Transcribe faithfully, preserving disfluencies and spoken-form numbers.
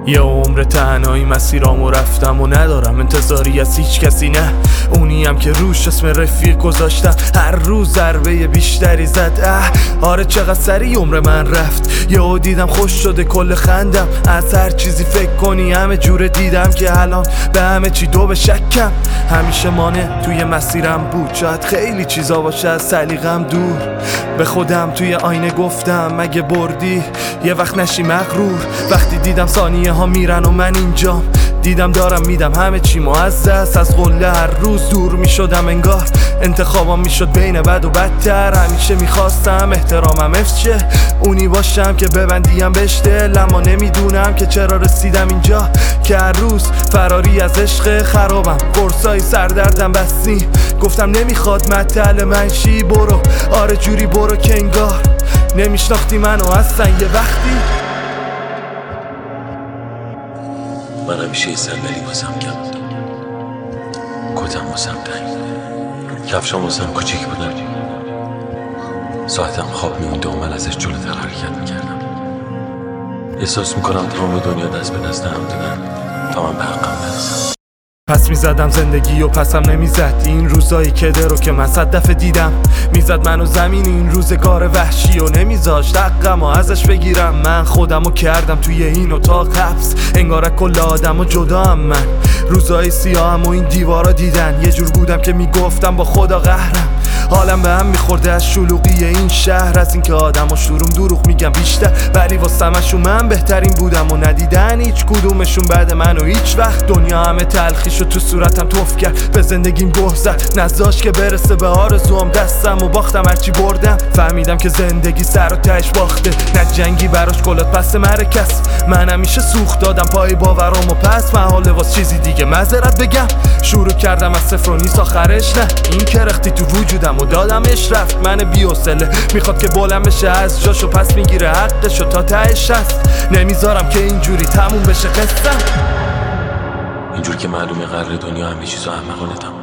یه عمر تنهایی مسیرامو رفتم و ندارم انتظاری از هیچ کسی، نه اونیم که روش اسم رفیق گذاشتم. هر روز ضربه بیشتری زد. اه آره چقدر سری عمر من رفت. یهو دیدم خوش شده کل خندم. از هر چیزی فکر کنی همه جوره دیدم که الان به همه چی دو به شکم. همیشه مانع توی مسیرم بود، شاید خیلی چیزا باشه از سلیقم دور. به خودم توی آینه گفتم مگه بردی یه وقت نشی مغرور. وقتی دیدم ثانیه ها میرن و من اینجام، دیدم دارم میدم همه چی معزز. از قله هر روز دور میشدم، انگار انتخابم میشد بین بد و بدتر. همیشه میخواستم احترامم حفظ شه، اونی باشم که ببندیم بهش دل. اما نمیدونم که چرا رسیدم اینجا که هر روز فراری از عشق خرابم. قرصای سردردم بستی، گفتم نمیخواد مطل من شی. برو آره جوری برو که انگار نمیشناختی منو اصلا یه وقتی. من همیشه یه صندلی واسم کم بودم، کتم واسم تنگ بود، کفشام واسم کوچیک بودم، ساعتم خواب میمونده و من ازش جلوتر حرکت میکردم. احساس میکنم تمام دنیا دست به دست هم دادن تا من به حقم برسم. پس میزدم زندگی و پسم نمیزد. این روزایی که درو که من صد دفعه دیدم، میزد منو زمین این روزگار وحشی و نمیذاشت حقمو ازش بگیرم. من خودمو کردم توی این اتاق حبس، انگار کل آدمو جدا هم. من روزای سیاهم و این دیوارا دیدن، یه جور بودم که میگفتم با خدا قهرم. حالم به هم میخورده از شلوغی این شهر، از اینکه آدمو شروم دروغ میگم بیشتر، ولی واسمشون من بهترین بودم و ندیدن هیچ کدومشون بعد منو هیچ وقت. دنیا همه تلخیشو تو صورتم توف کرد، به زندگیم گوه زد، نذاشت که برسه به آرزوام. دستم و باختم هرچی بردم، فهمیدم که زندگی سر و تهش باخته، نه جنگی براش کلات پس مرکز. من همیشه سوخت دادم پای باورام و پس محاله واس چیزی دیگه معذرت بگم. شروع کردم از صفر و نیست آخرش، نه این که رختی تو وجودم و دادمش رفت. من بی‌حوصله میخواد که بلند بشه از جاشو، پس میگیره حقشو تا تهش هست. نمیذارم که اینجوری تموم بشه قصه، اینجوری که معلومه قرار دنیا همه چیزو احمقانه تموم